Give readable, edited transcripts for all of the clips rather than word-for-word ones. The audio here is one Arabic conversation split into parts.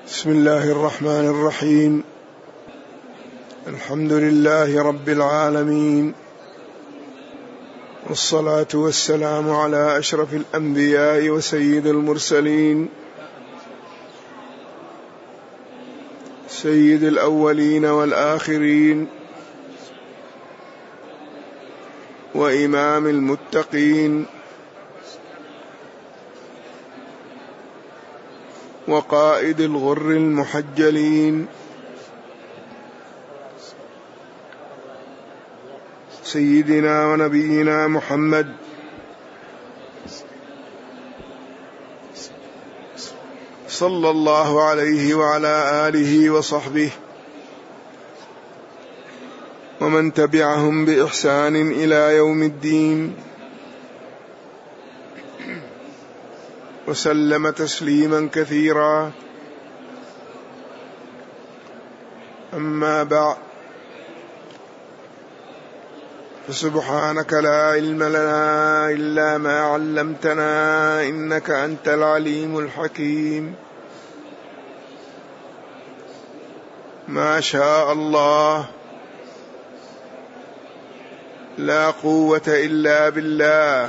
بسم الله الرحمن الرحيم. الحمد لله رب العالمين، والصلاة والسلام على أشرف الأنبياء وسيد المرسلين، سيد الأولين والآخرين، وإمام المتقين، وقائد الغر المحجلين، سيدنا ونبينا محمد صلى الله عليه وعلى آله وصحبه ومن تبعهم بإحسان إلى يوم الدين، وسلم تسليما كثيرا. أما بعد، فسبحانك لا علم لنا إلا ما علمتنا، إنك أنت العليم الحكيم. ما شاء الله، لا قوة إلا بالله.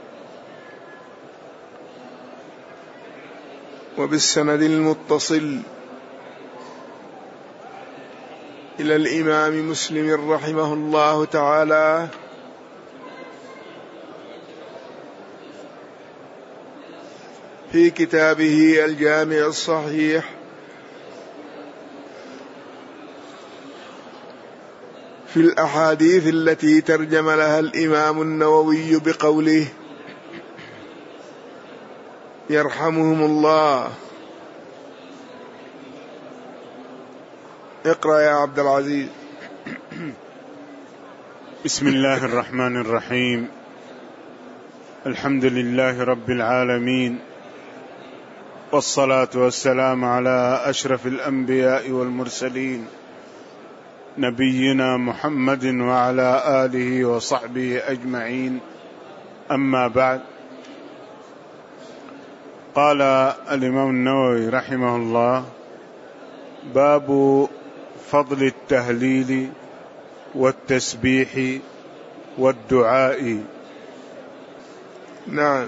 وبالسند المتصل إلى الإمام مسلم رحمه الله تعالى في كتابه الجامع الصحيح في الأحاديث التي ترجم لها الإمام النووي بقوله يرحمهم الله. اقرأ يا عبد العزيز. بسم الله الرحمن الرحيم. الحمد لله رب العالمين، والصلاة والسلام على أشرف الأنبياء والمرسلين، نبينا محمد وعلى آله وصحبه أجمعين. أما بعد، قال الإمام النووي رحمه الله: باب فضل التهليل والتسبيح والدعاء. نعم.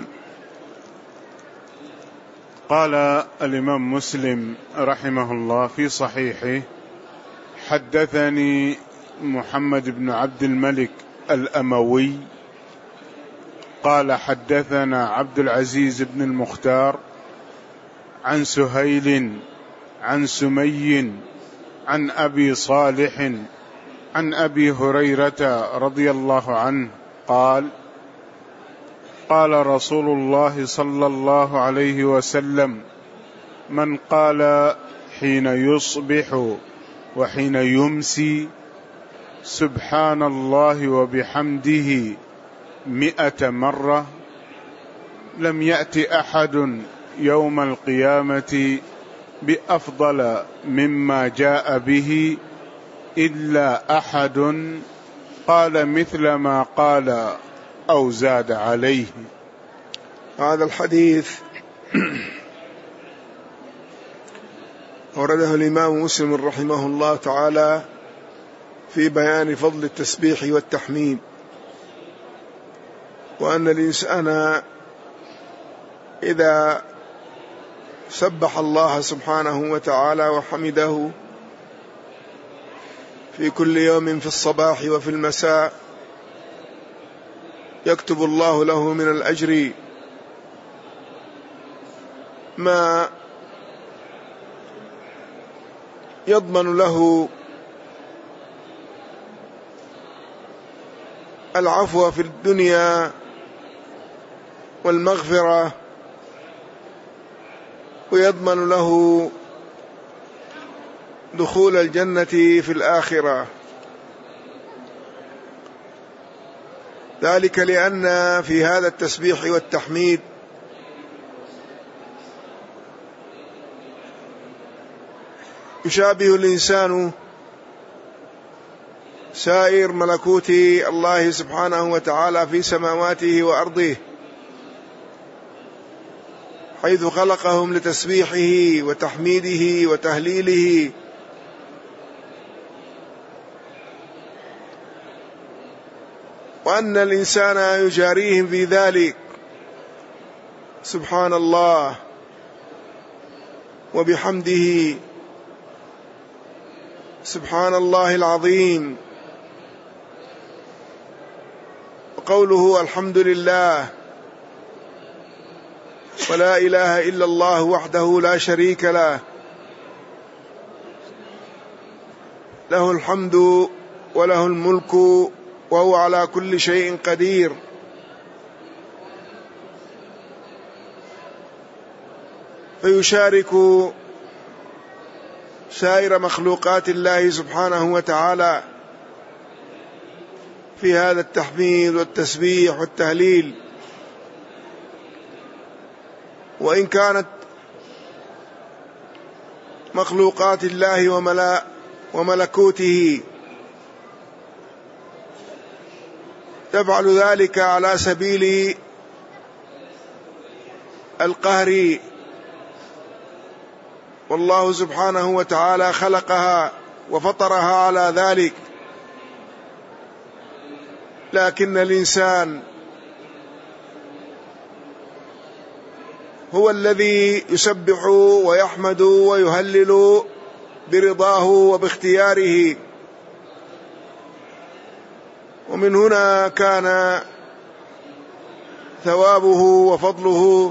قال الإمام مسلم رحمه الله في صحيحه: حدثني محمد بن عبد الملك الأموي قال حدثنا عبد العزيز بن المختار عن سهيل عن سمي عن أبي صالح عن أبي هريرة رضي الله عنه قال: قال رسول الله صلى الله عليه وسلم: من قال حين يصبح وحين يمسي سبحان الله وبحمده 100 مرة لم يأت أحد يوم القيامة بأفضل مما جاء به إلا أحد قال مثل ما قال أو زاد عليه. هذا الحديث ورده الإمام مسلم رحمه الله تعالى في بيان فضل التسبيح والتحميد، وأن الإنسان إذا سبح الله سبحانه وتعالى وحمده في كل يوم في الصباح وفي المساء يكتب الله له من الأجر ما يضمن له العفو في الدنيا والمغفرة، ويضمن له دخول الجنة في الآخرة. ذلك لأن في هذا التسبيح والتحميد يشابه الإنسان سائر ملكوت الله سبحانه وتعالى في سماواته وأرضه، حيث خلقهم لتسبيحه وتحميده وتهليله، وأن الإنسان يجاريهم في ذلك. سبحان الله وبحمده، سبحان الله العظيم. وقوله الحمد لله ولا إله إلا الله وحده لا شريك له، له الحمد وله الملك وهو على كل شيء قدير. فيشارك سائر مخلوقات الله سبحانه وتعالى في هذا التحميد والتسبيح والتهليل. وإن كانت مخلوقات الله وملكوته تفعل ذلك على سبيل القهر، والله سبحانه وتعالى خلقها وفطرها على ذلك، لكن الإنسان هو الذي يسبح ويحمد ويهلل برضاه وباختياره. ومن هنا كان ثوابه وفضله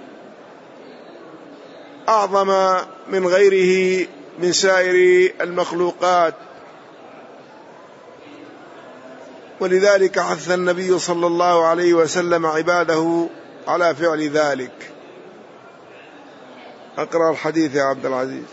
أعظم من غيره من سائر المخلوقات. ولذلك حث النبي صلى الله عليه وسلم عباده على فعل ذلك. أقرأ الحديث يا عبد العزيز.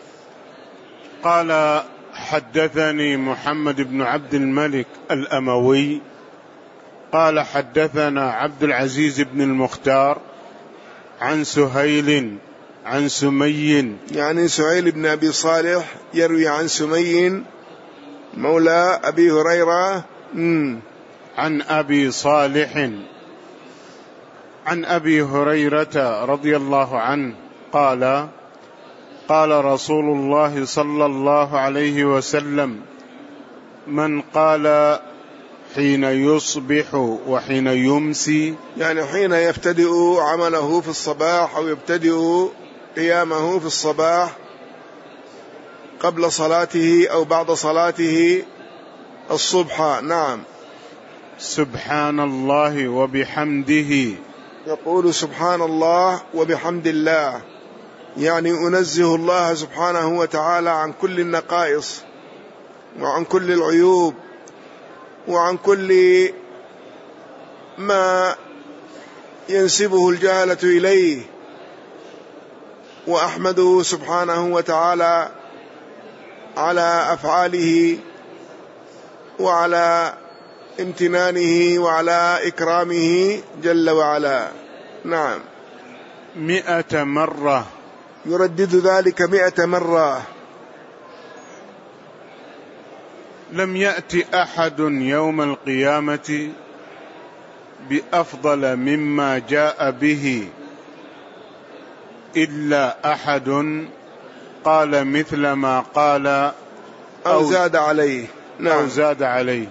قال: حدثني محمد بن عبد الملك الأموي قال: حدثنا عبد العزيز بن المختار عن سهيل عن سمي، يعني سهيل بن أبي صالح يروي عن سمي مولى أبي هريرة عن أبي صالح عن أبي هريرة رضي الله عنه قال: قال رسول الله صلى الله عليه وسلم: من قال حين يصبح وحين يمسي، يعني حين يبتدئ عمله في الصباح أو يبتدئ قيامه في الصباح قبل صلاته أو بعد صلاته الصبح، نعم، سبحان الله وبحمده، يقول سبحان الله وبحمد الله، يعني أنزه الله سبحانه وتعالى عن كل النقائص وعن كل العيوب وعن كل ما ينسبه الجهلة إليه، وأحمده سبحانه وتعالى على أفعاله وعلى امتنانه وعلى إكرامه جل وعلا. نعم، 100 مرة، يردد ذلك 100 مرة. لم يأتي أحد يوم القيامة بأفضل مما جاء به إلا أحد قال مثل ما قال أو زاد عليه. نعم، أو زاد عليه.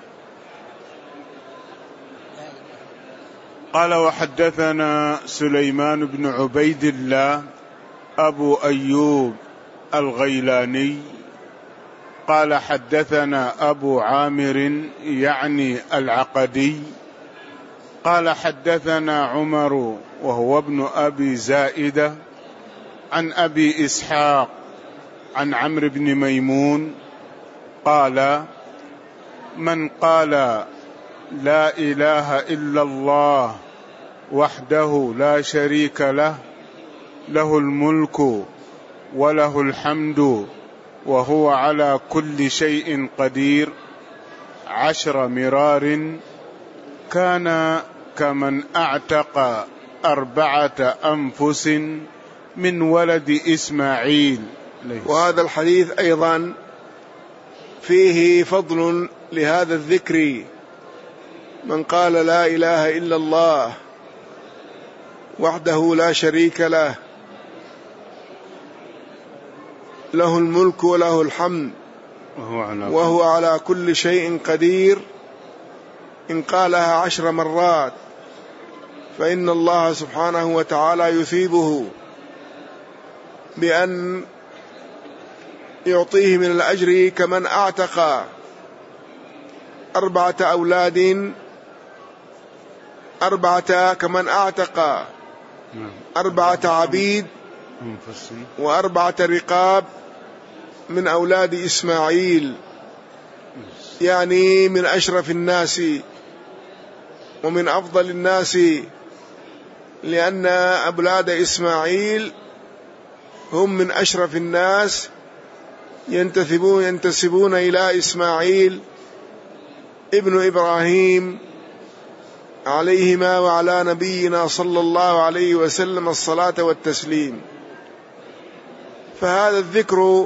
قال: وحدثنا سليمان بن عبيد الله أبو أيوب الغيلاني قال: حدثنا أبو عامر يعني العقدي قال: حدثنا عمر وهو ابن أبي زائدة عن أبي إسحاق عن عمرو بن ميمون قال: من قال لا إله إلا الله وحده لا شريك له، له الملك وله الحمد وهو على كل شيء قدير 10 مرار، كان كمن أعتق 4 أنفس من ولد إسماعيل. وهذا الحديث أيضا فيه فضل لهذا الذكر: من قال لا إله إلا الله وحده لا شريك له، له الملك وله الحمد وهو على كل شيء قدير، إن قالها 10 مرات فإن الله سبحانه وتعالى يثيبه بأن يعطيه من الأجر كمن أعتق 4 أولاد، كمن أعتق 4 عبيد و4 رقاب من أولاد إسماعيل، يعني من أشرف الناس ومن أفضل الناس، لأن أولاد إسماعيل هم من أشرف الناس، ينتسبون إلى إسماعيل ابن إبراهيم عليهما وعلى نبينا صلى الله عليه وسلم الصلاة والتسليم. فهذا الذكر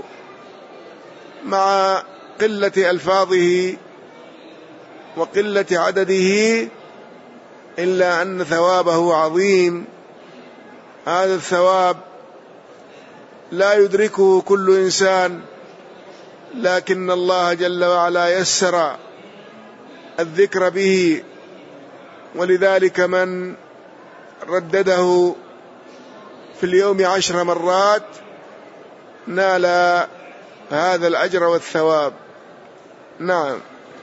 مع قلة ألفاظه وقلة عدده إلا أن ثوابه عظيم. هذا الثواب لا يدركه كل إنسان، لكن الله جل وعلا يسر الذكر به، ولذلك من ردده في اليوم 10 مرات نال هذا الأجر والثواب. نعم.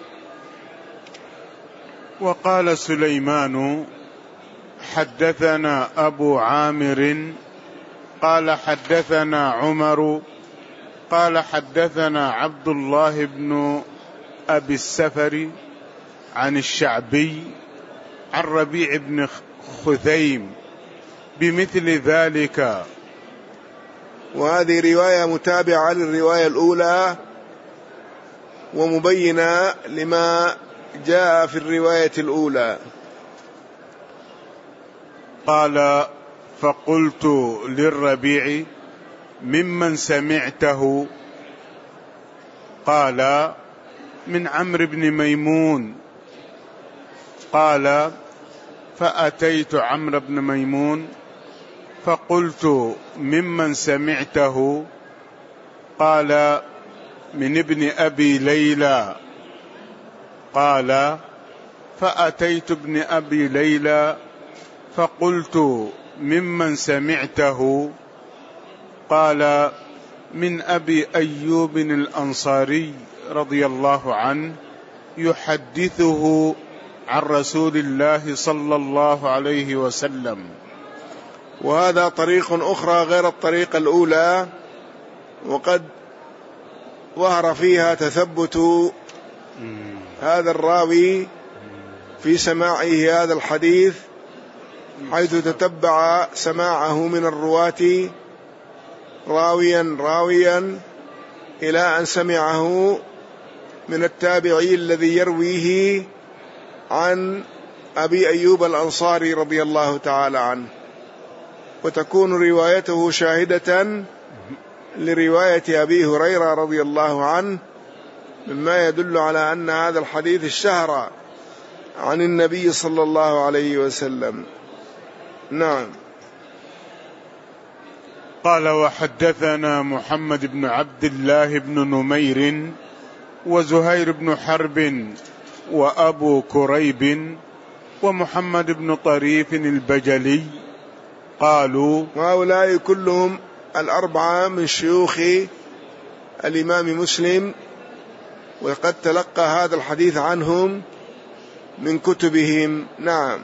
وقال سليمان حدثنا أبو عامر قال حدثنا عمر قال حدثنا عبد الله بن أبي السفر عن الشعبي عن ربيع بن خثيم بمثل ذلك. وهذه رواية متابعة للرواية الأولى ومبينة لما جاء في الرواية الأولى. قال فقلت للربيع ممن سمعته؟ قال من عمرو بن ميمون. قال فأتيت عمرو بن ميمون فقلت ممن سمعته؟ قال من ابن أبي ليلى. قال فأتيت ابن أبي ليلى فقلت ممن سمعته؟ قال من أبي أيوب الأنصاري رضي الله عنه يحدثه عن رسول الله صلى الله عليه وسلم. وهذا طريق أخرى غير الطريقة الأولى، وقد ظهر فيها تثبت هذا الراوي في سماعه هذا الحديث، حيث تتبع سماعه من الرواة راويا إلى أن سمعه من التابعي الذي يرويه عن أبي أيوب الأنصاري رضي الله تعالى عنه، وتكون روايته شاهدة لرواية أبي هريرة رضي الله عنه، مما يدل على أن هذا الحديث اشتهر عن النبي صلى الله عليه وسلم. نعم. قال وحدثنا محمد بن عبد الله بن نمير وزهير بن حرب وأبو كريب ومحمد بن طريف البجلي قالوا. وهؤلاء كلهم 4 من شيوخ الإمام مسلم، وقد تلقى هذا الحديث عنهم من كتبهم. نعم.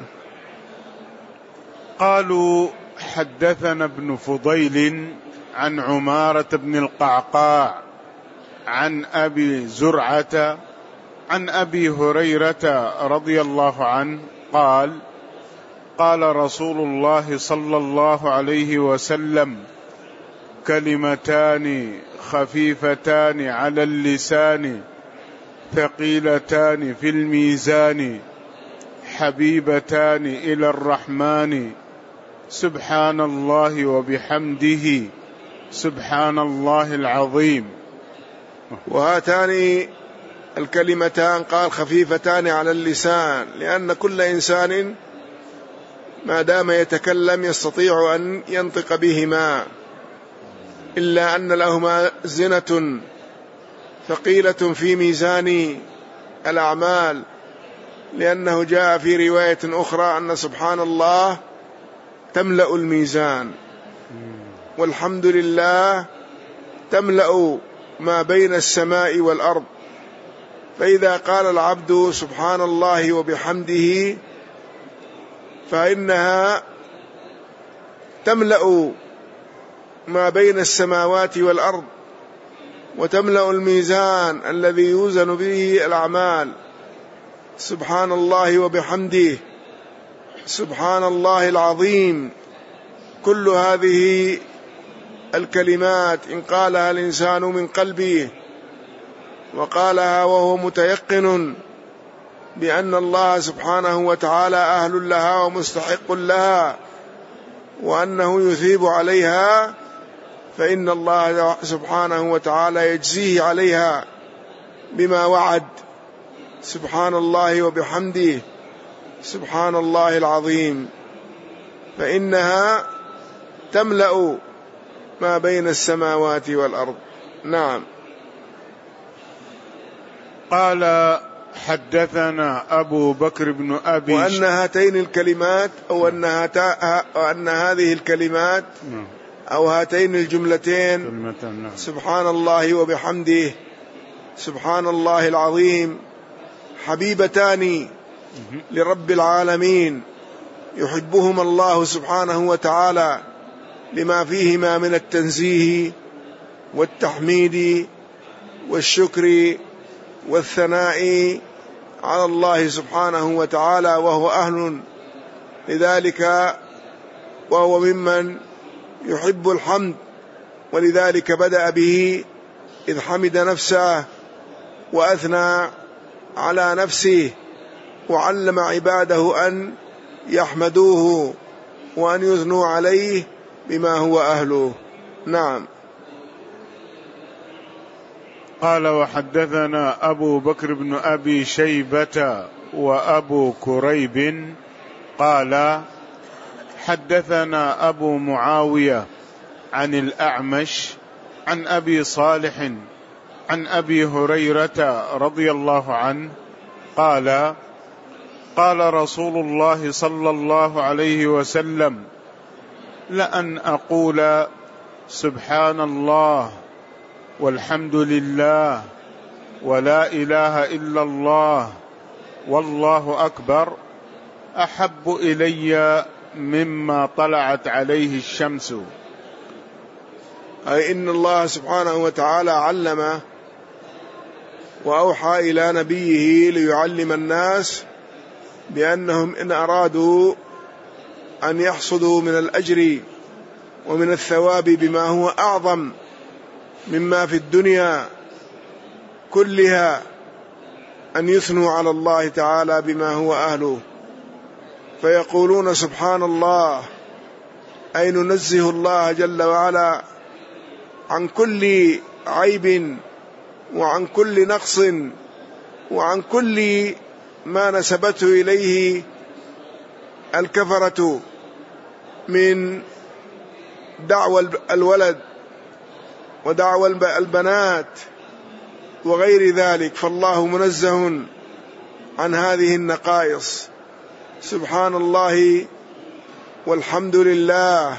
قالوا حدثنا ابن فضيل عن عمارة بن القعقاع عن أبي زرعة عن أبي هريرة رضي الله عنه قال قال رسول الله صلى الله عليه وسلم كلمتان خفيفتان على اللسان ثقيلتان في الميزان حبيبتان إلى الرحمن سبحان الله وبحمده سبحان الله العظيم. وهاتان الكلمتان قال خفيفتان على اللسان، لأن كل إنسان ما دام يتكلم يستطيع أن ينطق بهما، إلا أن لهما زنة ثقيلة في ميزان الأعمال، لأنه جاء في رواية أخرى أن سبحان الله تملأ الميزان، والحمد لله تملأ ما بين السماء والأرض. فإذا قال العبد سبحان الله وبحمده فإنها تملأ ما بين السماوات والأرض، وتملأ الميزان الذي يوزن به الأعمال. سبحان الله وبحمده، سبحان الله العظيم. كل هذه الكلمات إن قالها الإنسان من قلبه وقالها وهو متيقن بأن الله سبحانه وتعالى أهل لها ومستحق لها، وأنه يثيب عليها، فإن الله سبحانه وتعالى يجزيه عليها بما وعد. سبحان الله وبحمده، سبحان الله العظيم، فإنها تملأ ما بين السماوات والأرض. نعم. قال حدثنا أبو بكر بن أبي وأن هاتين الكلمات أو أن هذه الكلمات أو هاتين الجملتين سبحان الله وبحمده، سبحان الله العظيم، حبيبتان لرب العالمين، يحبهما الله سبحانه وتعالى لما فيهما من التنزيه والتحميد والشكر والثناء على الله سبحانه وتعالى، وهو أهل لذلك، وهو ممن يحب الحمد، ولذلك بدأ به إذ حمد نفسه وأثنى على نفسه، وعلم عباده أن يحمدوه وأن يثنوا عليه بما هو أهله. نعم. قال وحدثنا أبو بكر بن أبي شيبة وأبو كريب قال حدثنا أبو معاوية عن الأعمش عن أبي صالح عن أبي هريرة رضي الله عنه قال قال رسول الله صلى الله عليه وسلم لأن أقول سبحان الله والحمد لله ولا إله إلا الله والله أكبر أحب إلي مما طلعت عليه الشمس. أي إن الله سبحانه وتعالى علم وأوحى إلى نبيه ليعلم الناس بأنهم إن أرادوا أن يحصدوا من الأجر ومن الثواب بما هو أعظم مما في الدنيا كلها أن يثنوا على الله تعالى بما هو أهله، فيقولون سبحان الله، أي ننزه الله جل وعلا عن كل عيب وعن كل نقص وعن كل ما نسبته إليه الكفرة من دعوى الولد ودعوى البنات وغير ذلك، فالله منزه عن هذه النقائص. سبحان الله والحمد لله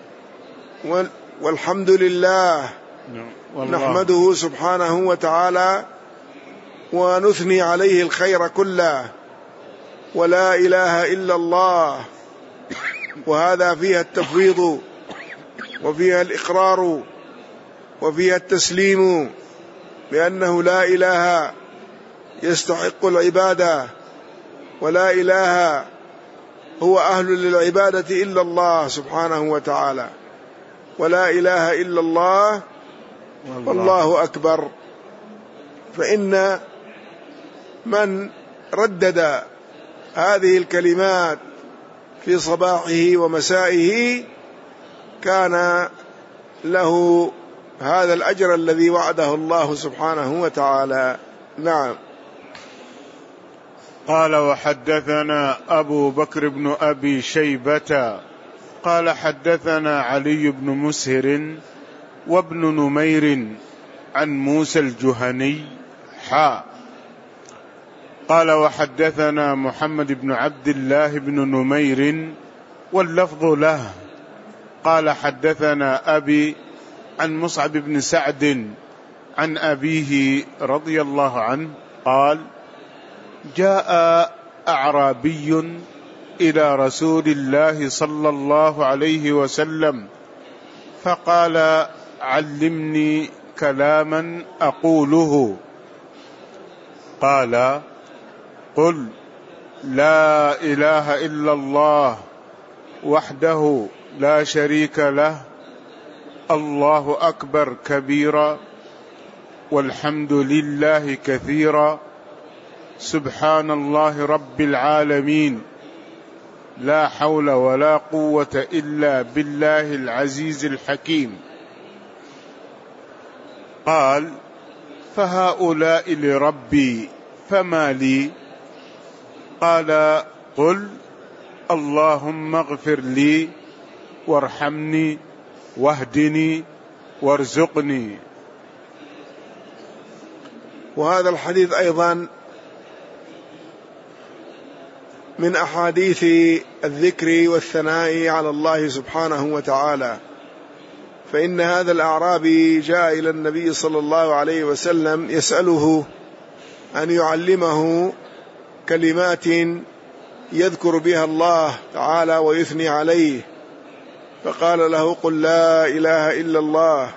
والحمد لله نحمده سبحانه وتعالى ونثني عليه الخير كله، ولا إله إلا الله، وهذا فيها التفويض وفيها الإقرار وفيها التسليم بأنه لا إله يستحق العبادة ولا إله هو أهل للعبادة إلا الله سبحانه وتعالى، ولا إله إلا الله والله أكبر. فإن من ردد هذه الكلمات في صباحه ومسائه كان له هذا الأجر الذي وعده الله سبحانه وتعالى. نعم. قال وحدثنا أبو بكر بن أبي شيبة قال حدثنا علي بن مسهر وابن نمير عن موسى الجهني قال وحدثنا محمد بن عبد الله بن نمير واللفظ له قال حدثنا أبي عن مصعب بن سعد عن أبيه رضي الله عنه قال جاء أعرابي إلى رسول الله صلى الله عليه وسلم فقال علمني كلاما أقوله. قال قل لا إله إلا الله وحده لا شريك له الله أكبر كبيرا والحمد لله كثيرا سبحان الله رب العالمين لا حول ولا قوة إلا بالله العزيز الحكيم. قال فهؤلاء لربي فما لي؟ قال قل اللهم اغفر لي وارحمني واهدني وارزقني. وهذا الحديث أيضا من أحاديث الذكر والثناء على الله سبحانه وتعالى، فإن هذا الأعرابي جاء إلى النبي صلى الله عليه وسلم يسأله أن يعلمه كلمات يذكر بها الله تعالى ويثني عليه، فقال له قل لا إله إلا الله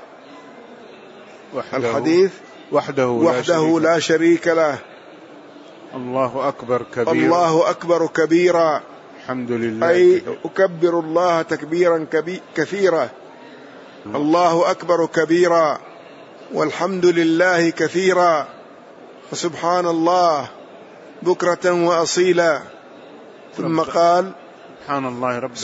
الحديث وحده لا شريك له الله أكبر كبيرا الله أكبر كبيرا الحمد لله أي أكبر الله تكبيرا كثيرا الله أكبر كبيرا والحمد لله كثيرا وسبحان الله بكرة وأصيلا. ثم قال سبحان الله رب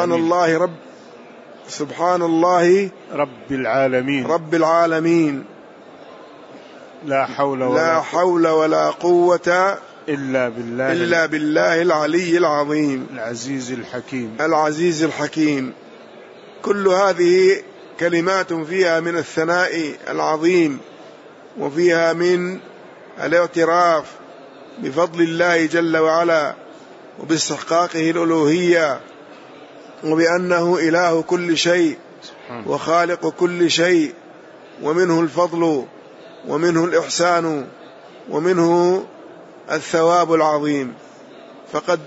العالمين لا حول ولا قوة إلا بالله العلي العظيم العزيز الحكيم. كل هذه كلمات فيها من الثناء العظيم وفيها من الاعتراف بفضل الله جل وعلا وباستحقاقه الألوهية وبأنه إله كل شيء وخالق كل شيء ومنه الفضل ومنه الإحسان ومنه الثواب العظيم. فقد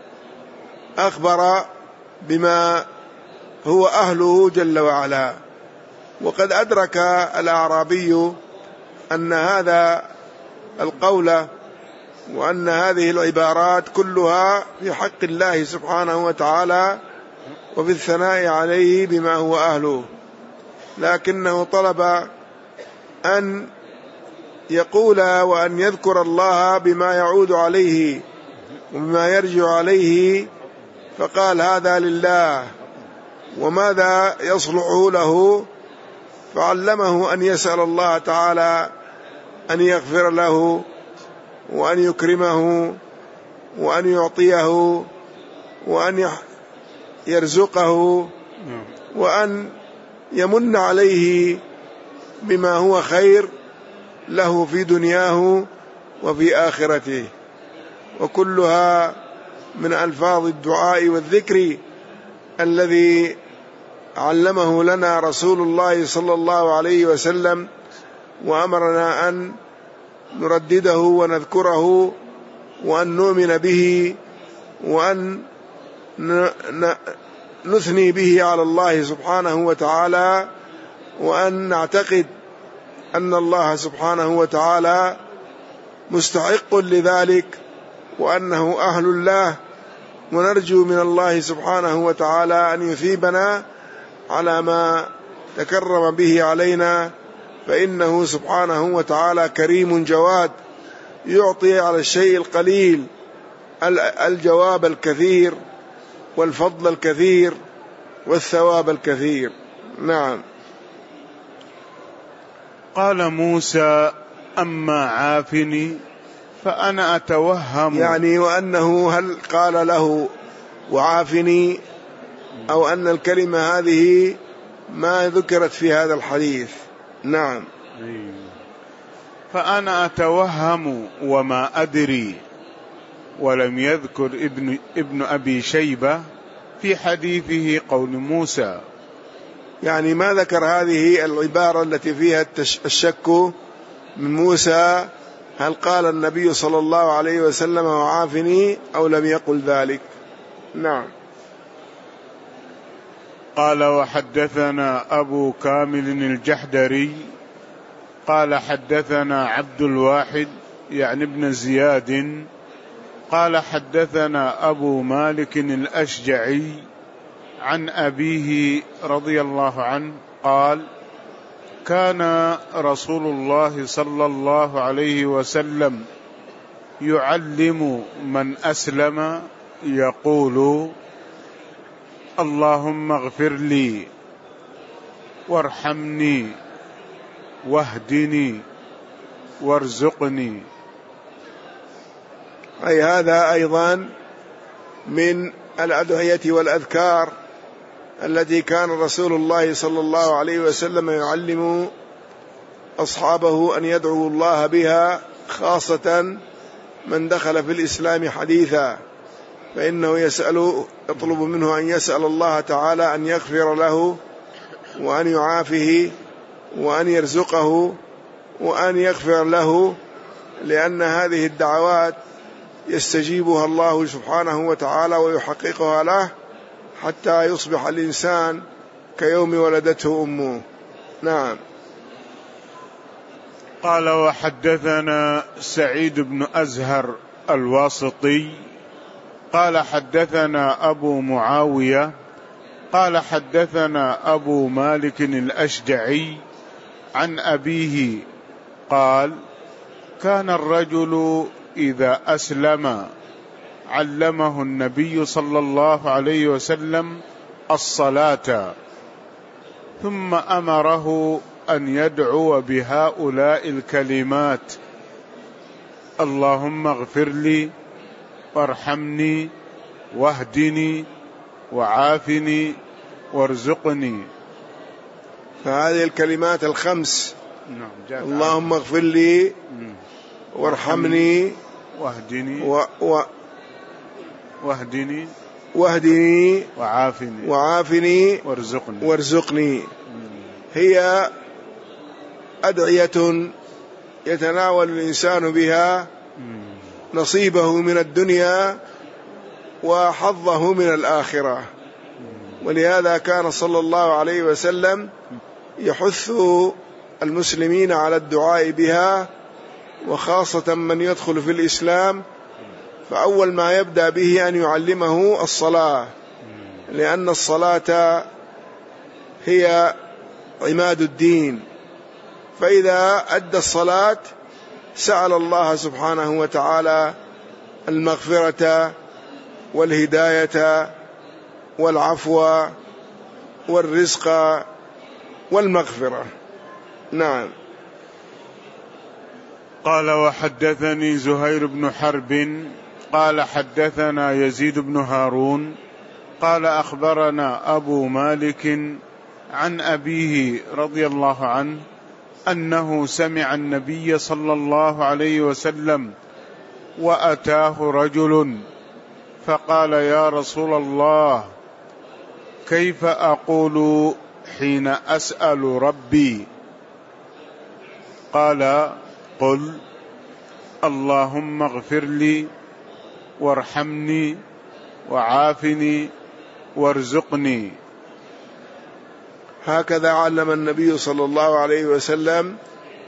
أخبر بما هو أهله جل وعلا. وقد أدرك الأعرابي أن هذا القول وأن هذه العبارات كلها في حق الله سبحانه وتعالى وفي الثناء عليه بما هو أهله، لكنه طلب أن يقول وأن يذكر الله بما يعود عليه وبما يرجع عليه، فقال هذا لله وماذا يصلح له، فعلمه أن يسأل الله تعالى أن يغفر له وأن يكرمه وأن يعطيه وأن يرزقه وأن يمن عليه بما هو خير له في دنياه وفي آخرته. وكلها من ألفاظ الدعاء والذكر الذي علمه لنا رسول الله صلى الله عليه وسلم، وأمرنا أن نردده ونذكره وأن نؤمن به وأن نثني به على الله سبحانه وتعالى، وأن نعتقد أن الله سبحانه وتعالى مستحق لذلك وأنه أهل الله، ونرجو من الله سبحانه وتعالى أن يثيبنا على ما تكرم به علينا، فإنه سبحانه وتعالى كريم جواد يعطي على الشيء القليل الجواب الكثير والفضل الكثير والثواب الكثير. نعم. قال موسى أما عافني فأنا أتوهم يعني وأنه هل قال له وعافني، أو أن الكلمة هذه ما ذكرت في هذا الحديث. نعم. فأنا أتوهم وما أدري. ولم يذكر ابن أبي شيبة في حديثه قول موسى، يعني ما ذكر هذه العبارة التي فيها الشك من موسى، هل قال النبي صلى الله عليه وسلم وعافني أو لم يقل ذلك. نعم. قال وحدثنا أبو كامل الجحدري قال حدثنا عبد الواحد يعني ابن زياد قال حدثنا أبو مالك الأشجعي عن أبيه رضي الله عنه قال كان رسول الله صلى الله عليه وسلم يعلم من أسلم يقول اللهم اغفر لي وارحمني واهدني وارزقني. أي هذا أيضا من الأدعية والأذكار التي كان رسول الله صلى الله عليه وسلم يعلم أصحابه أن يدعوا الله بها، خاصة من دخل في الإسلام حديثا، فإنه يطلب منه أن يسأل الله تعالى أن يغفر له وأن يعافيه وأن يرزقه وأن يغفر له، لأن هذه الدعوات يستجيبها الله سبحانه وتعالى ويحققها له حتى يصبح الإنسان كيوم ولدته أمه. نعم. قال وحدثنا سعيد بن أزهر الواسطي قال حدثنا أبو معاوية قال حدثنا أبو مالك الأشجعي عن أبيه قال كان الرجل إذا أسلم علمه النبي صلى الله عليه وسلم الصلاة، ثم أمره أن يدعو بهؤلاء الكلمات: اللهم اغفر لي وارحمني واهدني وعافني وارزقني. فهذه الكلمات الخمس: اللهم اغفر لي وارحمني واهدني وعافني وارزقني، هي أدعية يتناول الإنسان بها نصيبه من الدنيا وحظه من الآخرة. ولهذا كان صلى الله عليه وسلم يحث المسلمين على الدعاء بها، وخاصة من يدخل في الإسلام، فأول ما يبدأ به أن يعلمه الصلاة، لأن الصلاة هي عماد الدين، فإذا أدى الصلاة سأل الله سبحانه وتعالى المغفرة والهداية والعفو والرزق والمغفرة. نعم. قال وحدثني زهير بن حرب قال حدثنا يزيد بن هارون قال أخبرنا أبو مالك عن أبيه رضي الله عنه أنه سمع النبي صلى الله عليه وسلم وأتاه رجل فقال: يا رسول الله، كيف أقول حين أسأل ربي؟ قال: قل اللهم اغفر لي وارحمني وعافني وارزقني. هكذا علم النبي صلى الله عليه وسلم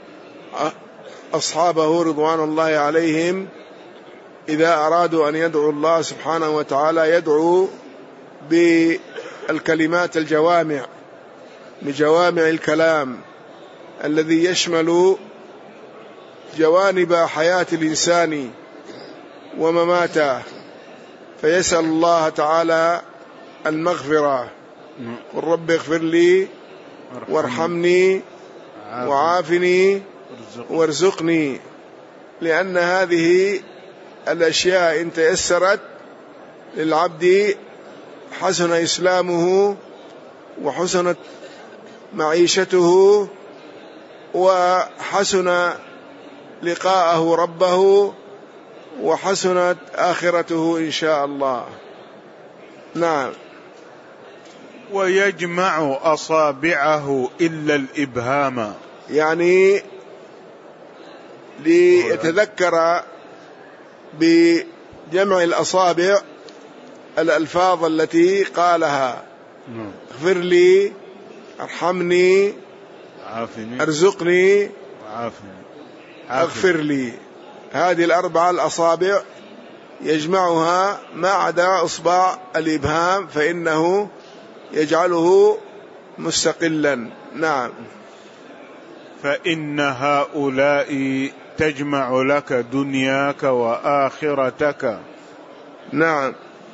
أصحابه رضوان الله عليهم إذا أرادوا أن يدعوا الله سبحانه وتعالى يدعوا بالكلمات الجوامع، بجوامع الكلام الذي يشمل جوانب حياة الإنسان ومماته، فيسأل الله تعالى المغفرة: قل رب اغفر لي وارحمني وعافني وارزقني. لأن هذه الأشياء إن تيسرت للعبد حسن إسلامه وحسنت معيشته وحسن لقاءه ربه وحسنت آخرته إن شاء الله. نعم. ويجمع أصابعه إلا الإبهام، يعني ليتذكر بجمع الأصابع الألفاظ التي قالها: اغفر لي، ارحمني، عافني، ارزقني، عافني، اغفر لي. هذه الأربعة الأصابع يجمعها ما عدا إصبع الإبهام فإنه يجعله مستقلا. نعم. فإن هؤلاء تجمع لك دنياك وآخرتك. نعم.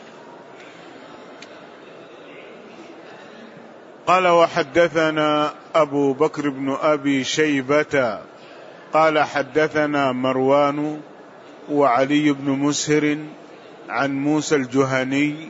قال: وحدثنا أبو بكر بن أبي شيبة قال: حدثنا مروان وعلي بن مسهر عن موسى الجهني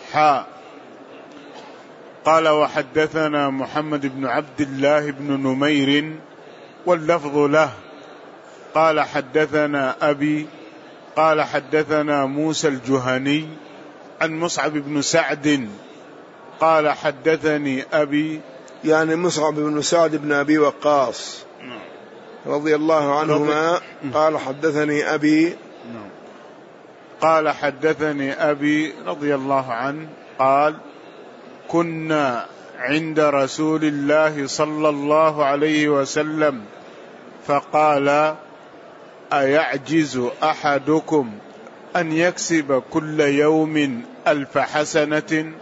قال: وحدثنا محمد بن عبد الله بن نمير واللفظ له قال: حدثنا أبي قال: حدثنا موسى الجهني عن مصعب بن سعد قال: حدثني أبي، يعني مصعب بن سعد بن أبي وقاص رضي الله عنهما، قال: حدثني أبي، قال: حدثني أبي رضي الله عنه قال: كنا عند رسول الله صلى الله عليه وسلم فقال: أيعجز أحدكم أن يكسب كل يوم 1000 حسنة؟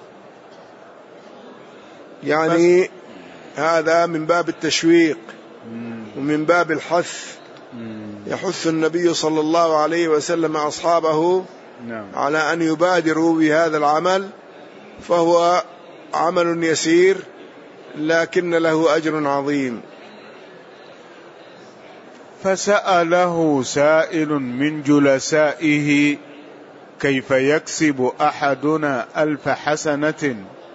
يعني هذا من باب التشويق ومن باب الحث. يحث النبي صلى الله عليه وسلم أصحابه على أن يبادروا بهذا العمل، فهو عمل يسير لكن له أجر عظيم. فسأله سائل من جلسائه: كيف يكسب أحدنا 1000 حسنة؟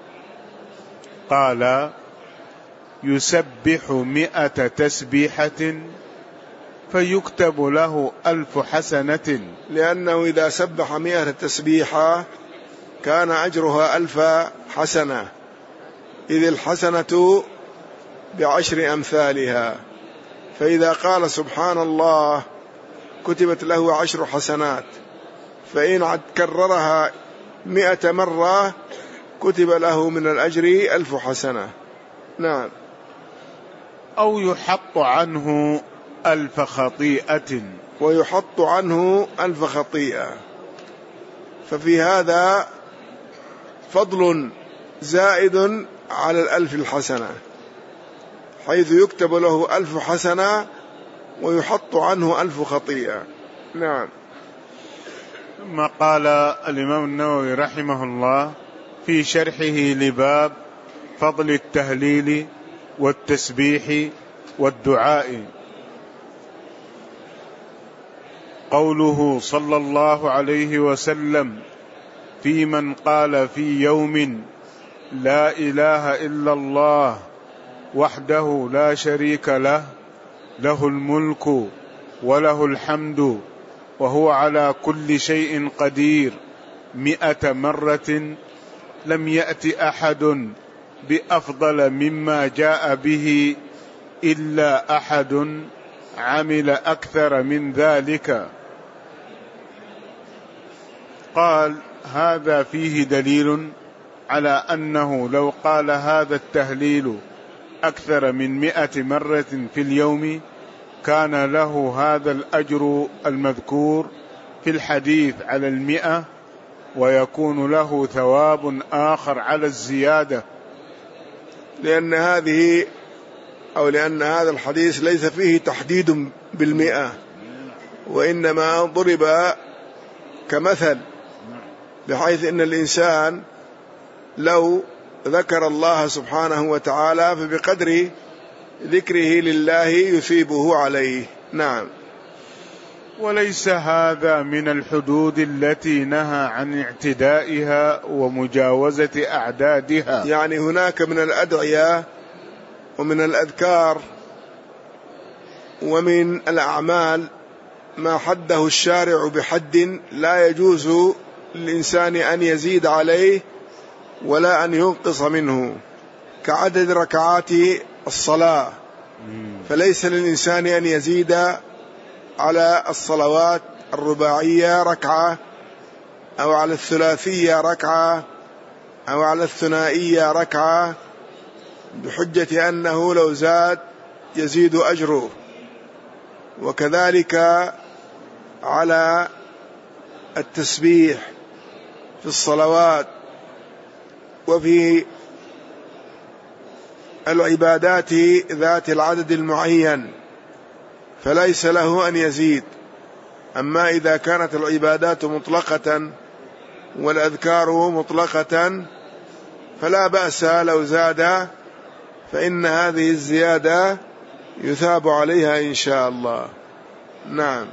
قال: يسبح 100 تسبيحة فيكتب له 1000 حسنة. لأنه إذا سبح 100 تسبيحة كان أجرها 1000 حسنة، إذ الحسنة ب10 أمثالها، فإذا قال سبحان الله كتبت له 10 حسنات، فإن كررها 100 مرة كتب له من الأجر 1000 حسنة. نعم. أو يحط عنه 1000 خطيئة، ويحط عنه 1000 خطيئة. ففي هذا فضل زائد على 1000 الحسنة، حيث يكتب له 1000 حسنة ويحط عنه 1000 خطيئة. نعم. ثم قال الإمام النووي رحمه الله في شرحه لباب فضل التهليل والتسبيح والدعاء: قوله صلى الله عليه وسلم في من قال في يوم: لا إله إلا الله وحده لا شريك له، له الملك وله الحمد وهو على كل شيء قدير 100 مرة، لم يأت أحد بأفضل مما جاء به إلا أحد عمل أكثر من ذلك. قال: هذا فيه دليل على أنه لو قال هذا التهليل أكثر من 100 مرة في اليوم كان له هذا الأجر المذكور في الحديث على 100، ويكون له ثواب آخر على الزيادة، لأن هذا الحديث ليس فيه تحديد ب100، وإنما ضرب كمثل، بحيث أن الإنسان لو ذكر الله سبحانه وتعالى فبقدر ذكره لله يثيبه عليه. نعم. وليس هذا من الحدود التي نهى عن اعتدائها ومجاوزة أعدادها. يعني هناك من الأدعية ومن الأذكار ومن الأعمال ما حده الشارع بحد لا يجوز للإنسان أن يزيد عليه ولا أن ينقص منه، كعدد ركعات الصلاة، فليس للإنسان أن يزيد على الصلوات الرباعية ركعة، أو على الثلاثية ركعة، أو على الثنائية ركعة، بحجة أنه لو زاد يزيد أجره. وكذلك على التسبيح في الصلوات وفي العبادات ذات العدد المعين، فليس له أن يزيد. أما إذا كانت العبادات مطلقة والأذكار مطلقة فلا بأس لو زاد، فإن هذه الزيادة يثاب عليها إن شاء الله. نعم.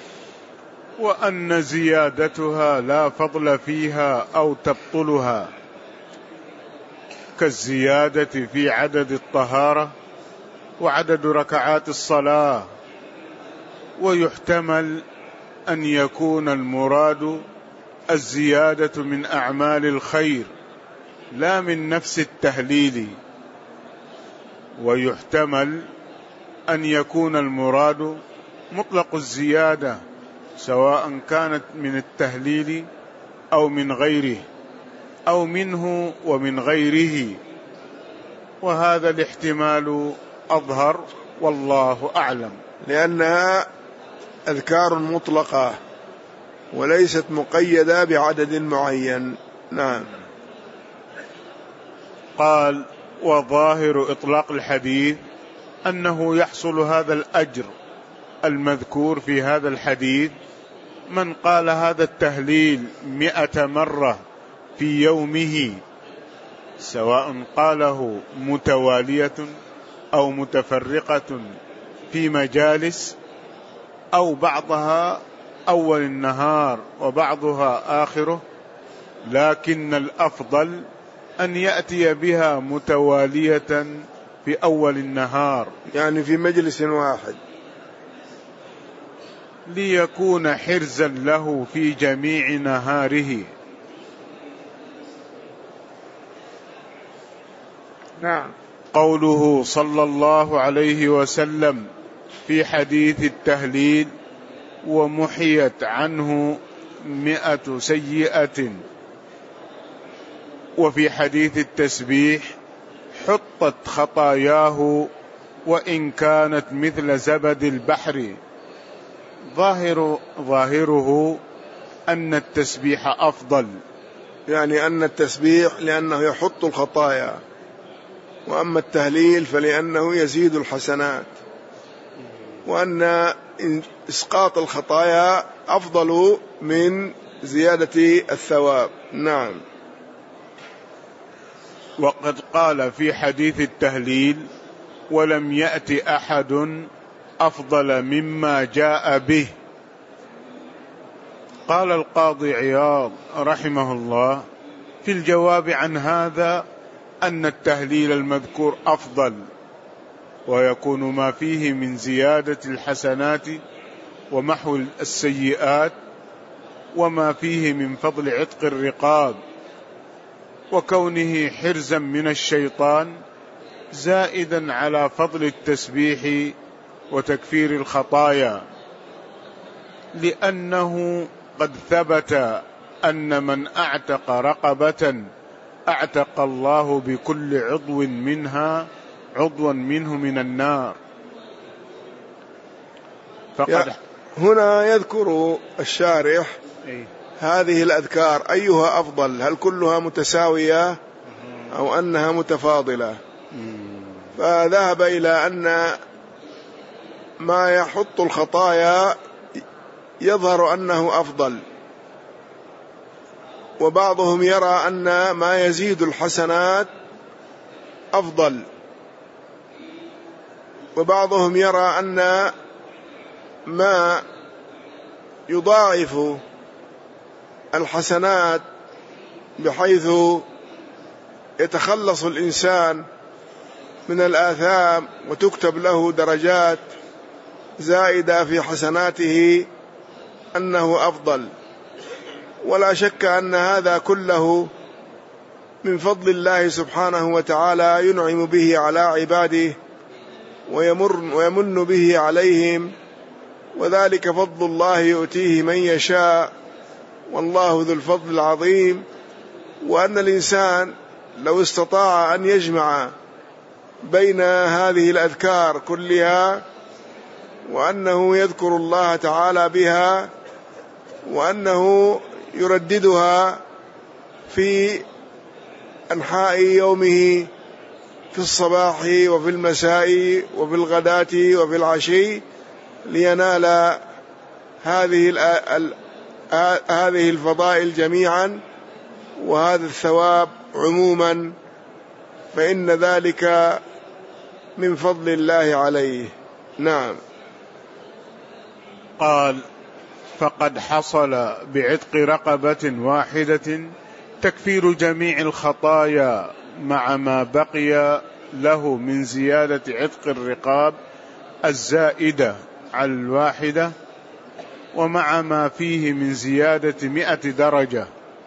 وأن زيادتها لا فضل فيها أو تبطلها، كالزيادة في عدد الطهارة وعدد ركعات الصلاة. ويحتمل أن يكون المراد الزيادة من أعمال الخير لا من نفس التهليل، ويحتمل أن يكون المراد مطلق الزيادة سواء كانت من التهليل أو من غيره أو منه ومن غيره، وهذا الاحتمال أظهر والله أعلم، لأنها أذكار مطلقة وليست مقيدة بعدد معين. نعم. قال: وظاهر إطلاق الحديث أنه يحصل هذا الأجر المذكور في هذا الحديث من قال هذا التهليل 100 مرة في يومه، سواء قاله متوالية أو متفرقة في مجالس، أو بعضها أول النهار وبعضها آخره، لكن الأفضل أن يأتي بها متوالية في أول النهار، يعني في مجلس واحد، ليكون حرزا له في جميع نهاره. نعم. قوله صلى الله عليه وسلم في حديث التهليل: ومحيت عنه 100 سيئة، وفي حديث التسبيح: حطت خطاياه وإن كانت مثل زبد البحر، ظاهره أن التسبيح أفضل، يعني أن التسبيح لأنه يحط الخطايا، وأما التهليل فلأنه يزيد الحسنات، وأن إسقاط الخطايا أفضل من زيادة الثواب. نعم. وقد قال في حديث التهليل: ولم يأت أحد أفضل مما جاء به. قال القاضي عياض رحمه الله في الجواب عن هذا أن التهليل المذكور أفضل، ويكون ما فيه من زيادة الحسنات ومحو السيئات، وما فيه من فضل عتق الرقاب وكونه حرزا من الشيطان، زائدا على فضل التسبيح وتكفير الخطايا، لأنه قد ثبت أن من أعتق رقبة أعتق الله بكل عضوا منه من النار. فقد هنا يذكر الشارح هذه الأذكار أيها أفضل، هل كلها متساوية أو أنها متفاضلة؟ فذهب إلى أن ما يحط الخطايا يظهر أنه أفضل، وبعضهم يرى أن ما يزيد الحسنات أفضل، وبعضهم يرى أن ما يضاعف الحسنات بحيث يتخلص الإنسان من الآثام وتكتب له درجات زائدة في حسناته أنه أفضل. ولا شك أن هذا كله من فضل الله سبحانه وتعالى ينعم به على عباده ويمن به عليهم، وذلك فضل الله يؤتيه من يشاء، والله ذو الفضل العظيم. وأن الإنسان لو استطاع أن يجمع بين هذه الأذكار كلها، وأنه يذكر الله تعالى بها، وأنه يرددها في أنحاء يومه في الصباح وفي المساء وفي الغداة وفي العشي، لينال هذه الفضائل جميعا وهذا الثواب عموما، فإن ذلك من فضل الله عليه. نعم. قال: فقد حصل بعتق رقبة واحدة تكفير جميع الخطايا مع ما بقي له من زيادة عتق الرقاب الزائدة على الواحدة، ومع ما فيه من زيادة 100 درجة،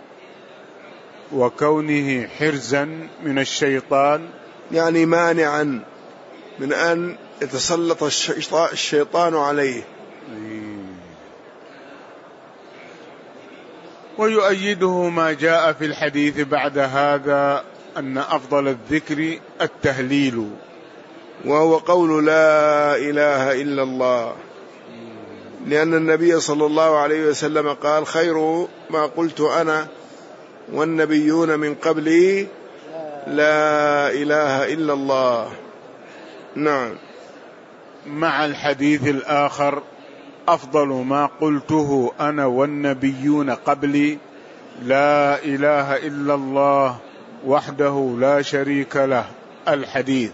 وكونه حرزا من الشيطان، يعني مانعا من أن يتسلط الشيطان عليه. ويؤيده ما جاء في الحديث بعد هذا أن أفضل الذكر التهليل، وهو قول لا إله إلا الله، لأن النبي صلى الله عليه وسلم قال: خير ما قلت أنا والنبيون من قبلي لا إله إلا الله. نعم. مع الحديث الآخر: أفضل ما قلته أنا والنبيون قبلي لا إله إلا الله وحده لا شريك له، الحديث.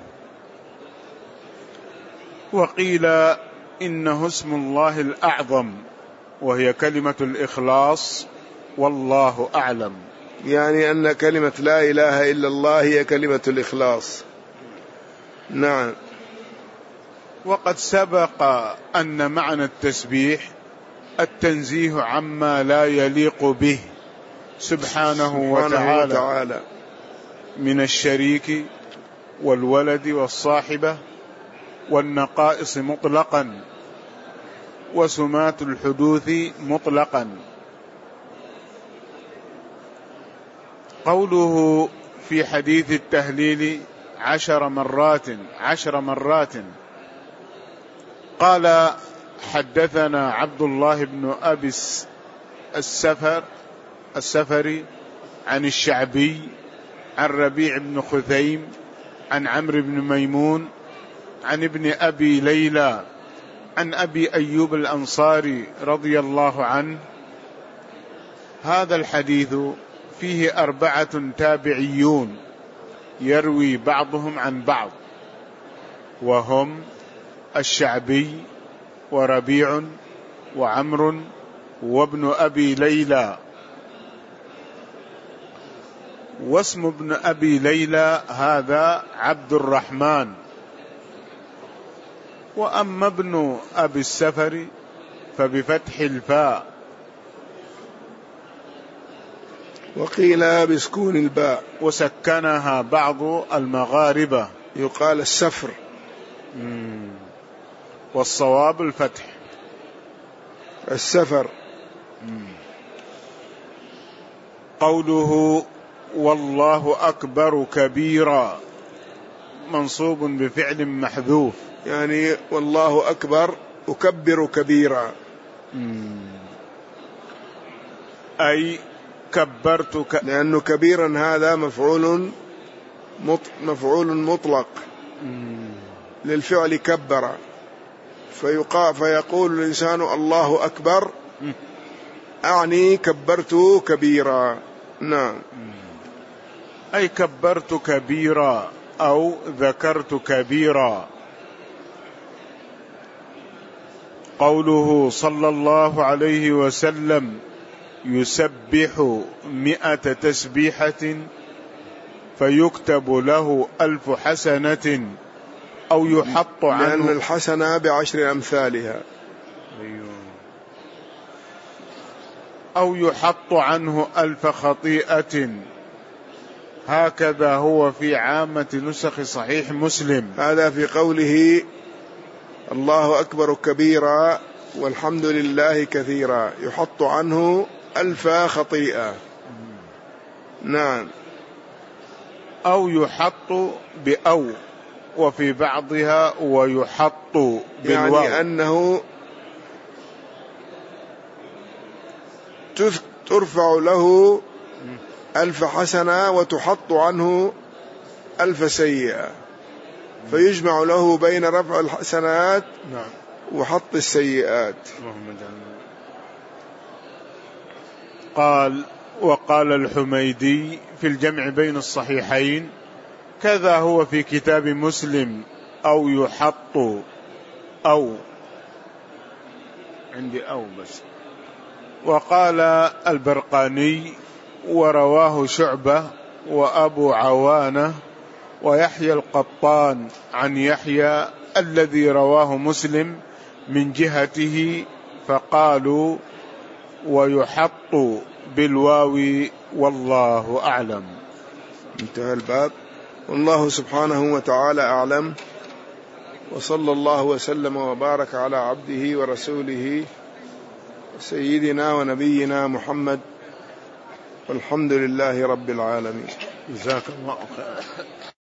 وقيل إنه اسم الله الأعظم، وهي كلمة الإخلاص، والله أعلم. يعني أن كلمة لا إله إلا الله هي كلمة الإخلاص. نعم. وقد سبق أن معنى التسبيح التنزيه عما لا يليق به سبحانه وتعالى من الشريك والولد والصاحبة والنقائص مطلقا وسمات الحدوث مطلقا. قوله في حديث التهليل 10 مرات، قال: حدثنا عبد الله بن أبي السفري عن الشعبي عن ربيع بن خثيم عن عمرو بن ميمون عن ابن أبي ليلى عن أبي أيوب الأنصاري رضي الله عنه. هذا الحديث فيه 4 تابعيون يروي بعضهم عن بعض، وهم الشعبي وربيع وعمر وابن أبي ليلى. واسم ابن أبي ليلى هذا عبد الرحمن. وأما ابن أبي السفر فبفتح الفاء، وقيل بسكون الباء، وسكنها بعض المغاربة، يقال السفر، والصواب الفتح، السفر. قوله والله أكبر كبيرا منصوب بفعل محذوف، يعني والله أكبر أكبر كبيرا، أي كبرت لأنه كبيرا هذا مفعول مطلق للفعل كبر، فيقول الإنسان الله أكبر أعني كبرت كبيرا. نعم. أي كبرت كبيرا أو ذكرت كبيرا. قوله صلى الله عليه وسلم يسبح 100 تسبيحة فيكتب له 1000 حسنة أو يحط عنه، لأن الحسنة ب10 أمثالها، أو يحط عنه 1000 خطيئة. هكذا هو في عامة نسخ صحيح مسلم. هذا في قوله الله أكبر كبيرا والحمد لله كثيرا، يحط عنه 1000 خطيئة. نعم. أو يحط بأو، وفي بعضها ويحط بالواو، يعني أنه ترفع له 1000 حسنة وتحط عنه 1000 سيئة، فيجمع له بين رفع الحسنات وحط السيئات. قال: وقال الحميدي في الجمع بين الصحيحين: كذا هو في كتاب مسلم، أو يحط، أو عندي أو بس. وقال البرقاني: ورواه شعبة وأبو عوانة ويحيى القطان عن يحيى الذي رواه مسلم من جهته، فقالوا ويحط بالواو، والله أعلم. انتهى الباب. والله سبحانه وتعالى أعلم، وصلى الله وسلم وبارك على عبده ورسوله سيدنا ونبينا محمد، والحمد لله رب العالمين. جزاك الله خير.